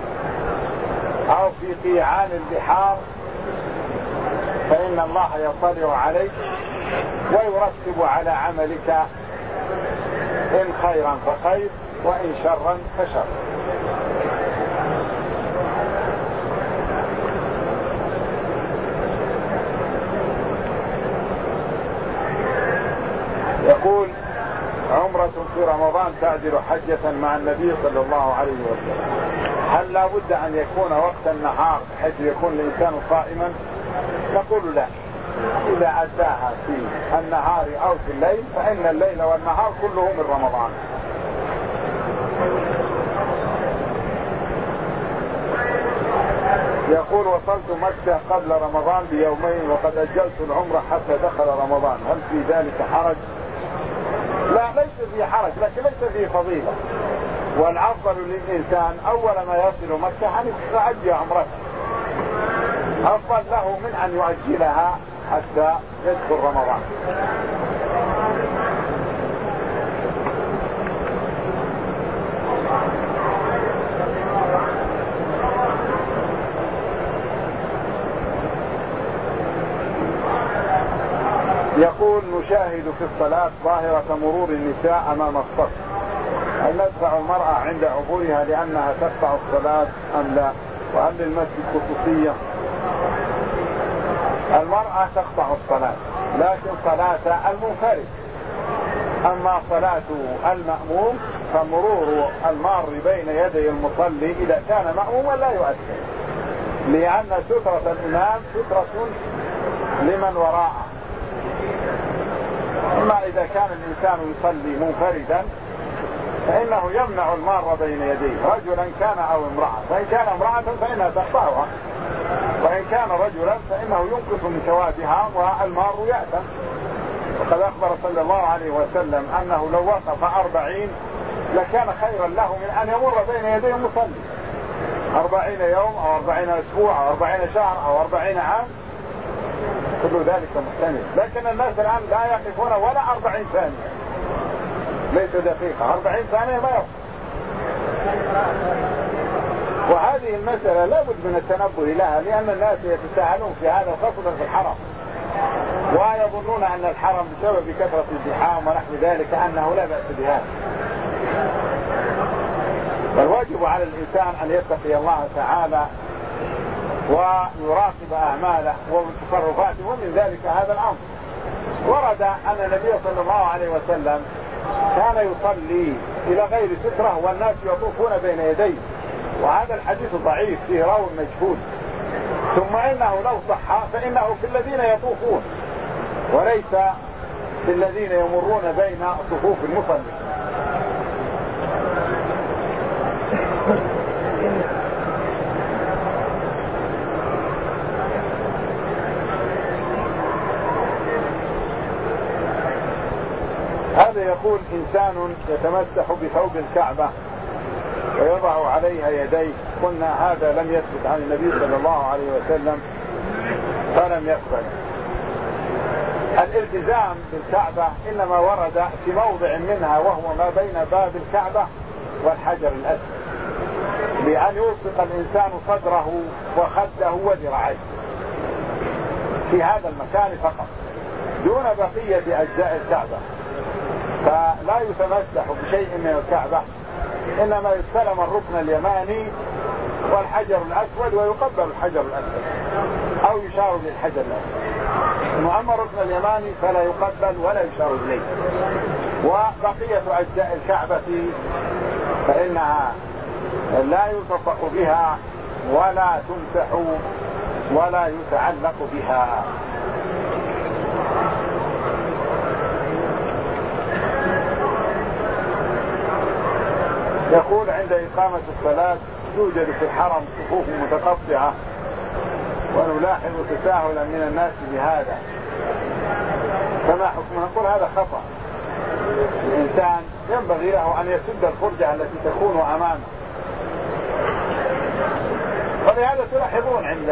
أو في قيعان البحار فإن الله يطلع عليك ويرتب على عملك، إن خيرا فخير وإن شرا فشر. يقول: عمرة في رمضان تعدل حجة مع النبي صلى الله عليه وسلم، هل لا بد أن يكون وقت النهار حيث يكون الإنسان صائما؟ نقول لا، إذا أداها في النهار أو في الليل فإن الليل والنهار كله من رمضان. يقول: وصلت مكة قبل رمضان بيومين وقد أجلت العمرة حتى دخل رمضان، هل في ذلك حرج؟ لا، ليس فيه حرج، لكن ليس فيه فضيلة. والأفضل للإنسان أول ما يصل مكة أن يتعجل عمرته، أفضل له من أن يؤجلها حتى يدخل رمضان. يقول نشاهد في الصلاة ظاهرة مرور النساء أمام الصف، هل ندفع المرأة عند عبورها لأنها تقطع الصلاة أم لا؟ وهل للمسجد خصوصية؟ المرأة تقطع الصلاة لكن صلاة المنفرد، أما صلاة المأموم فمرور المار بين يدي المصلي إذا كان مأموما لا يؤثر، لأن سترة الإمام سترة لمن وراءه. أما إذا كان الإنسان يصلي منفردا فإنه يمنع المار بين يديه، رجلا كان أو امرأة، فإن كان امرأة فإنها تقطعها، وإن كان رجلا فإنه ينقص من ثوابها والمار يأثم. وقد أخبر صلى الله عليه وسلم أنه لو وقف 40 لكان خيرا له من أن يمر بين يديه المصلي 40 يوم أو 40 أسبوع أو 40 شهر أو 40 عام، كل ذلك محتمل. لكن الناس الآن لا يقفون ولا 40 ثانية، ليس دقيقة، 40 ثانية ما يقف. وهذه المسألة لابد من التنبه لها، لأن الناس يتساهلون في هذا خاصة في الحرم، ويظنون أن الحرم بسبب كثرة الزحام ونحو ذلك أنه لا بأس بهذا. فالواجب على الإنسان أن يتقي الله تعالى ويراقب أعماله وتصرفاته، ومن ذلك هذا الأمر. ورد أن النبي صلى الله عليه وسلم كان يصلي إلى غير سترة والناس يطوفون بين يديه، وهذا الحديث ضعيف فيه راو مجهول، ثم إنه لو صح فإنه في الذين يطوفون وليس في الذين يمرون بين صفوف المصلين. هذا يقول إنسان يتمسح بثوب الكعبة ويضع عليها يديه، قلنا هذا لم يثبت عن النبي صلى الله عليه وسلم فلم يقبل. الالتزام بالكعبة إنما ورد في موضع منها وهو ما بين باب الكعبة والحجر الأسود، بأن يلصق الإنسان صدره وخده وذراعيه في هذا المكان فقط دون بقية أجزاء الكعبة، فلا يتمسح بشيء من الكعبة، إنما يستلم الركن اليماني والحجر الأسود ويقبل الحجر الأسود أو يشار للحجر الأسود. أما الركن اليماني فلا يقبل ولا يشار إليه. وبقية أجزاء الكعبة فإنها لا يلتصق بها ولا تمسح ولا يتعلق بها. يقول عند إقامة الصلاة توجد في الحرم صفوف متقطعة ونلاحظ تساهلا من الناس بهذا، فما حكمه؟ نقول هذا خطأ. الإنسان ينبغي له أن يسد الفرجة التي تكون أمامه، ولهذا تلاحظون عند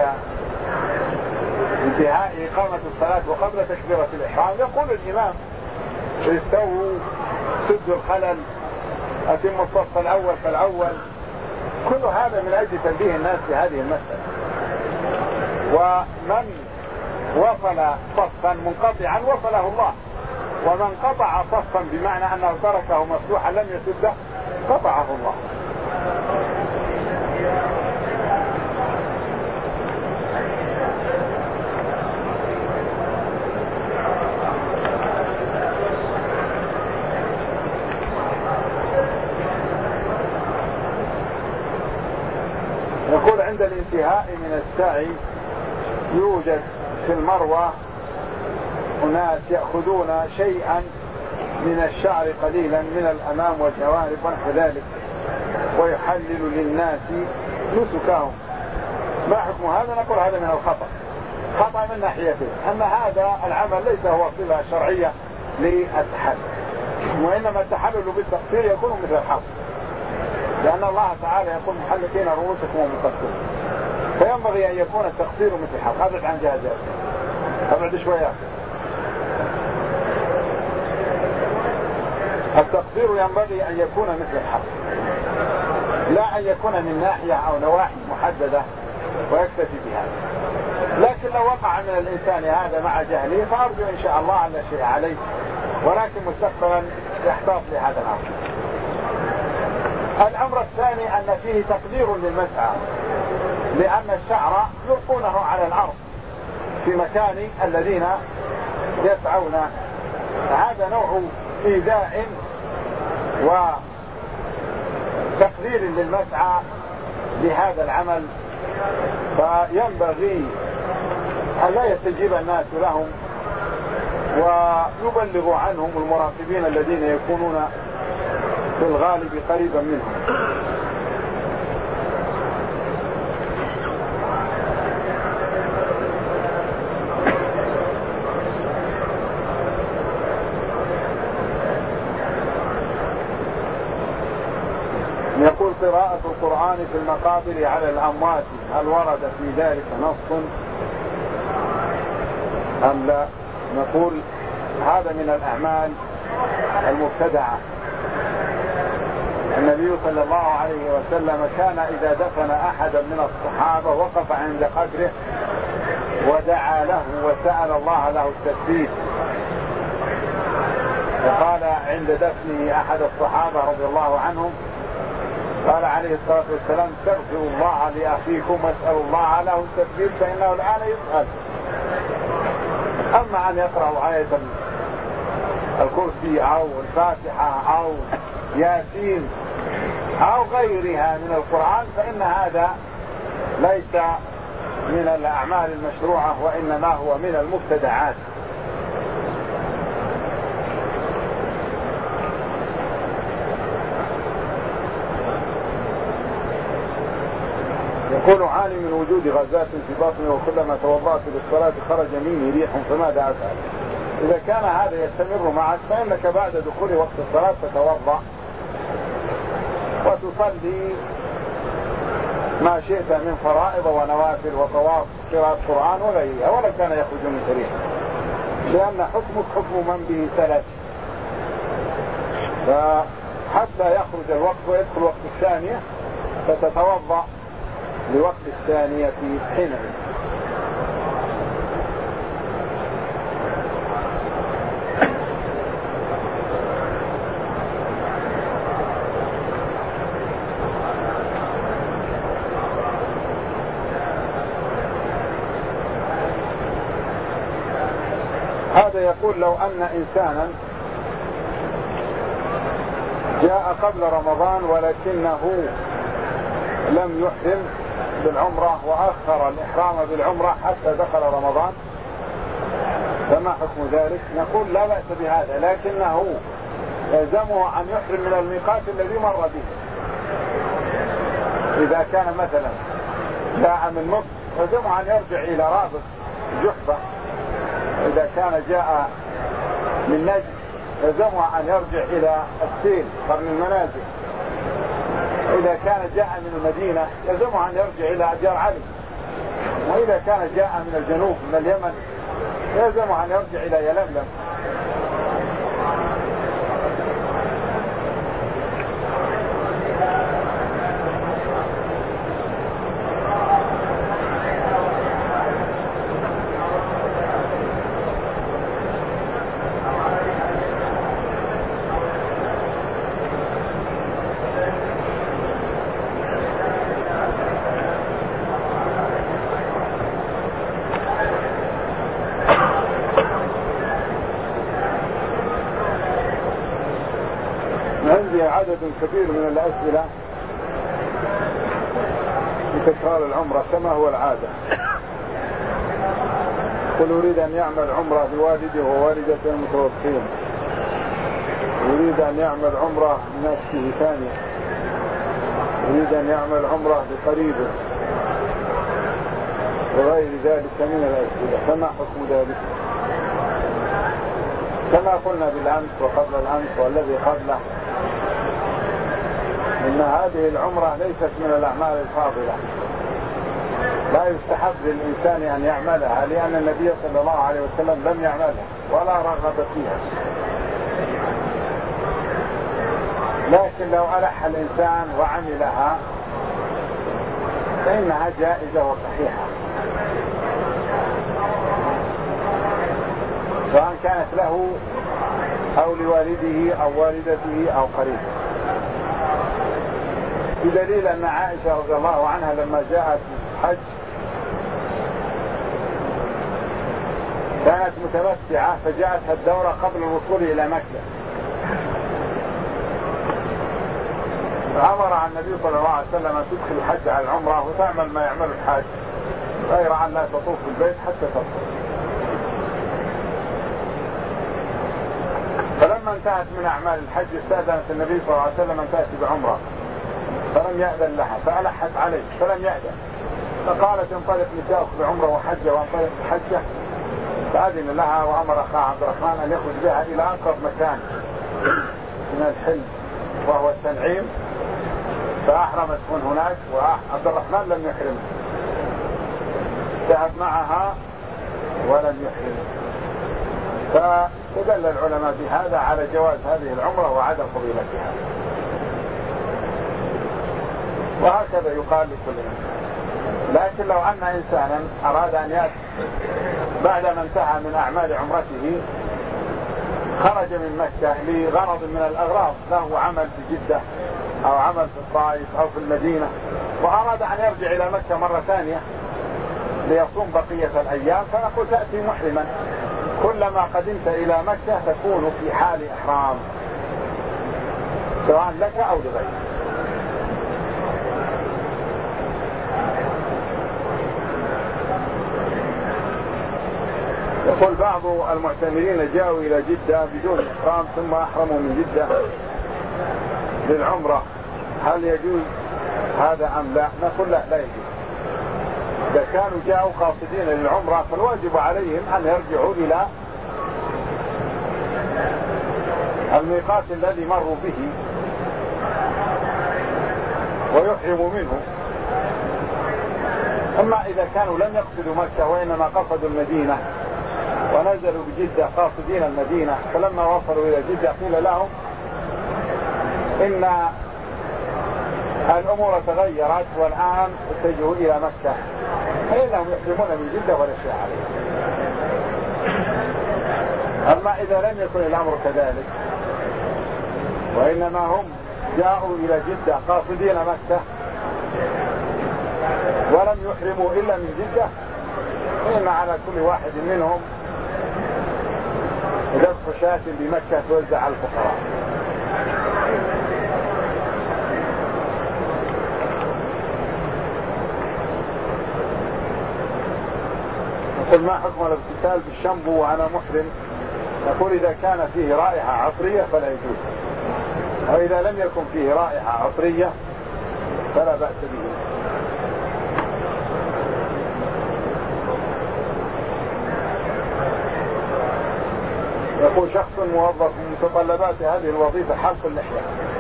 انتهاء إقامة الصلاة وقبل تكبيرة الإحرام يقول الإمام استووا سدوا الخلل أتم الصف الأول فالأول. كل هذا من أجل تنبيه الناس بهذه المسألة. ومن وصل صفا منقطعا وصله الله، ومن قطع صفا بمعنى أنه تركه مفتوحا لم يسده قطعه الله. يقول عند الانتهاء من السعي يوجد في المروة أناس يأخذون شيئا من الشعر قليلا من الأمام والجوانب ونحو ذلك ويحلل للناس نسكهم، ما حكم هذا؟ نقول هذا من الخطأ، خطأ من ناحيته أن هذا العمل ليس هو صلة شرعية للتحلل، وإنما التحلل بالتقصير يكون مثل الحق، لأن الله تعالى يقول محلقين رؤوسكم ومقصرين، فينبغي أن يكون التقصير مثل الحق. أبعد عن جهازات، أبعد شوية. التقصير ينبغي أن يكون مثل الحق، لا أن يكون من ناحية أو نواحي محددة ويكتفي بها. لكن لو وقع من الإنسان هذا مع جهله فأرجو إن شاء الله أن لا شيء عليه، ولكن مستقبلا يحتاط لهذا الأمر. الأمر الثاني أن فيه تقدير للمسعى، لأن الشعر يلقونه على الأرض في مكان الذين يسعون، هذا نوع إيذاء وتقدير للمسعى لهذا العمل، فينبغي أن لا يستجيب الناس لهم ويبلغوا عنهم المراقبين الذين يكونون في الغالب قريبا منهم. يقول قراءة القرآن في المقابر على الأموات هل ورد في ذلك نص أم لا؟ نقول هذا من الأعمال المبتدعة. النبي صلى الله عليه وسلم كان إذا دفن أحدا من الصحابة وقف عند قبره ودعا له وسأل الله له التثبيت، وقال عند دفنه أحد الصحابة رضي الله عنهم قال عليه الصلاة والسلام استغفروا الله لأخيكم واسألوا الله له التثبيت فإنه الآن يسأل. أما أن يقرأ آية الكرسي أو الفاتحة أو ياسين أو غيرها من القرآن فإن هذا ليس من الأعمال المشروعة، وإنما هو من المبتدعات. يقول عاني من وجود غازات في بطني وكلما توضأت للصلاة خرج مني ريح فماذا أفعل؟ إذا كان هذا يستمر معك فإنك بعد دخول وقت الصلاة تتوضأ وتصلي ما شئت من فرائض ونوافل وطواف قراءة القرآن وغيرها ولا كان يخرج من ريح، لأن حكمك حكم من به سلف، فحتى يخرج الوقت ويدخل وقت الثانية فتتوضأ لوقت الثانية حينئذ. هذا يقول لو أن إنسانا جاء قبل رمضان ولكنه لم يحرم بالعمرة وأخر الإحرام بالعمرة حتى دخل رمضان فما حكم ذلك؟ نقول لا بأس بهذا، لكنه يلزمه أن يحرم من الميقات الذي مر به. إذا كان مثلا جاء من مصر يلزمه أن يرجع إلى رابط جحفة، إذا كان جاء من نجد يلزمه أن يرجع إلى السيل قرن المنازل، إذا كان جاء من المدينة يلزمه أن يرجع إلى أجار علي، وإذا كان جاء من الجنوب من اليمن يلزمه أن يرجع إلى يلملم. عندي عدد كبير من الأسئلة في تكرار العمرة كما هو العادة. قل أريد أن يعمل عمرة بوالده ووالدته المتوفين، يريد أن يعمل عمرة بنفسه ثانية، يريد أن يعمل عمرة بقريبه وغير ذلك من الأسئلة، فما حكم ذلك؟ كما قلنا بالأمس وقبل الأمس والذي قبله إن هذه العمرة ليست من الأعمال الفاضلة، لا يستحب للإنسان أن يعملها، لأن النبي صلى الله عليه وسلم لم يعملها ولا رغب فيها. لكن لو ألح الإنسان وعملها فإنها جائزة وصحيحة. سواء كانت له أو لوالده أو والدته أو قريبه. بدليل أن عائشة رضي الله عنها لما جاءت حج كانت متمتعة فجاءتها الدورة قبل الوصول إلى مكة، فأمرها النبي صلى الله عليه وسلم أن تدخل الحج على العمرة وتعمل ما يعمل الحاج غير أن لا تطوف بالبيت حتى تطوف. فلما انتهت من أعمال الحج استأذنت النبي صلى الله عليه وسلم أن تأتي بعمرة فلم يأذن لها، فألحت عليه فلم يأذن، فقالت انطلق نساؤك بعمرة وحجة وانطلق بحجة، فأذن لها وأمر أخاه عبد الرحمن أن يخرج بها إلى أقرب مكان من الحل وهو التنعيم، فأحرمت من هناك وعبد الرحمن لم يحرم، ذهب معها ولم يحرم. فدل العلماء بهذا على جواز هذه العمرة وعدم فضيلتها، وهكذا يقال لكل من. لكن لو أن إنسانا أراد أن يأتي بعدما انتهى من أعمال عمرته خرج من مكة لغرض من الأغراض، له عمل في جدة أو عمل في الطائف أو في المدينة، وأراد أن يرجع إلى مكة مرة ثانية ليصوم بقية الأيام، فنقول تأتي محرما، كلما قدمت إلى مكة تكون في حال إحرام سواء لك أو لغيرك. يقول بعض المعتمرين جاءوا إلى جدة بدون إحرام ثم أحرموا من جدة للعمرة، هل يجوز هذا أم لا؟ نقول لا يجوز. إذا كانوا جاءوا قاصدين للعمرة فالواجب عليهم أن يرجعوا إلى الميقات الذي مروا به ويحرموا منه. أما إذا كانوا لم يقصدوا مكة وإنما قصدوا المدينة ونزلوا بجدة قاصدين المدينة، فلما وصلوا إلى جدة قيل لهم إن الأمور تغيرت والآن اتجهوا إلى مكة، فإنهم يحرمون من جدة ولا شيء عليهم. أما إذا لم يكن الأمر كذلك وإنما هم جاءوا إلى جدة قاصدين مكة ولم يحرموا إلا من جدة، فإن على كل واحد منهم ذبح شاة بمكة توزع على الفقراء. نقول ما حكم الاغتسال بالشامبو وأنا محرم؟ نقول إذا كان فيه رائحة عطرية فلا يجوز، وإذا لم يكن فيه رائحة عطرية فلا بأس به. يقول شخص موظف من متطلبات هذه الوظيفة حلق اللحية،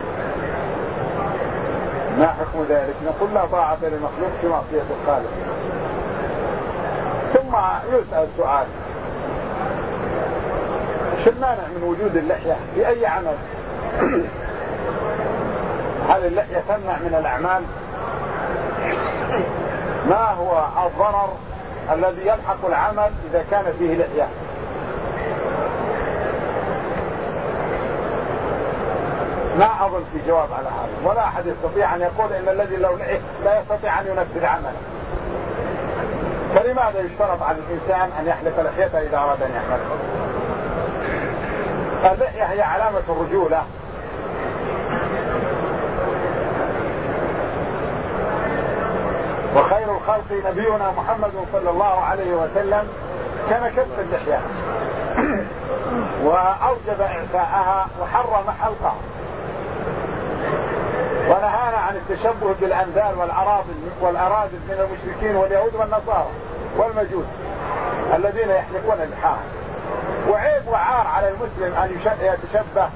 ما حكم ذلك؟ نقول لا طاعة للمخلوق في معصية الخالق. ثم يسأل سؤال: شو المانع من وجود اللحية في أي عمل؟ هل اللحية تمنع من الأعمال؟ ما هو الضرر الذي يلحق العمل إذا كان فيه لحية؟ ما أظن في جواب على هذا، ولا أحد يستطيع أن يقول إن الذي لو لحية لا يستطيع أن ينفذ عمله. فلماذا يشترط على الإنسان أن يحلق لحيته إذا أراد أن يعمل؟ اللحية هي علامة الرجولة، وخير الخلق نبينا محمد صلى الله عليه وسلم كان كف اللحية وأوجب إعفاءها وحرم حلقها، ونهانا عن التشبه بالأنذال والأراذل من المشركين واليهود والنصارى والمجوس الذين يحلقون اللحاهم. وعيب وعار على المسلم أن يتشبه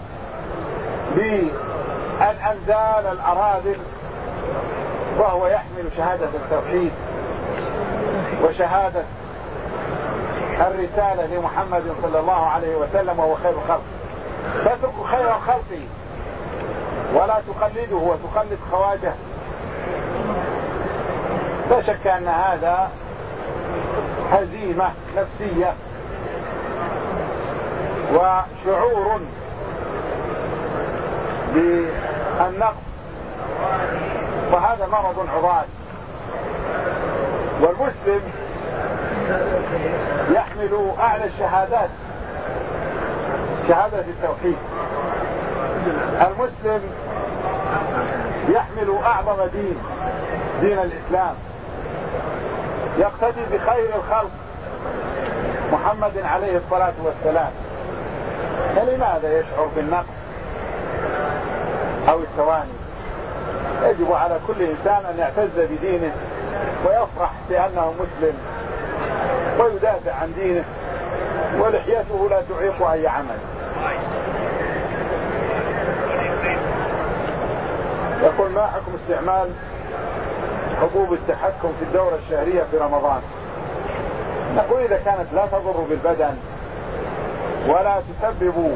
بالأنذال الأراذل وهو يحمل شهادة التوحيد وشهادة الرسالة لمحمد صلى الله عليه وسلم وهو خير الخلق. فاتركوا خير الخلق ولا تقلده وتقلد خواجه. لا شك أن هذا هزيمة نفسية وشعور بالنقص، وهذا مرض عضال. والمسلم يحمل أعلى الشهادات، شهادة التوحيد. المسلم يحمل أعظم دين الإسلام، يقتدي بخير الخلق محمد عليه الصلاة والسلام، فلماذا يشعر بالنقص أو التواني؟ يجب على كل إنسان أن يعتز بدينه ويفرح بأنه مسلم ويدافع عن دينه، ولحيته لا تعيق أي عمل. يقول: ما حكم استعمال حبوب التحكم في الدورة الشهرية في رمضان؟ نقول: إذا كانت لا تضر بالبدن ولا تسبب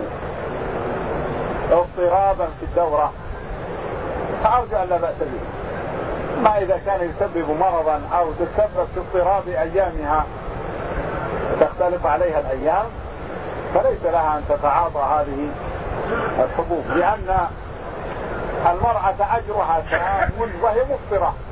اضطرابا في الدورة فأرجو أن لا بأس به. ما إذا كان يسبب مرضا أو تسبب في اضطراب أيامها تختلف عليها الأيام فليس لها أن تتعاطى هذه الحبوب، لأن المرأة أجرها تام وهي مفطرة،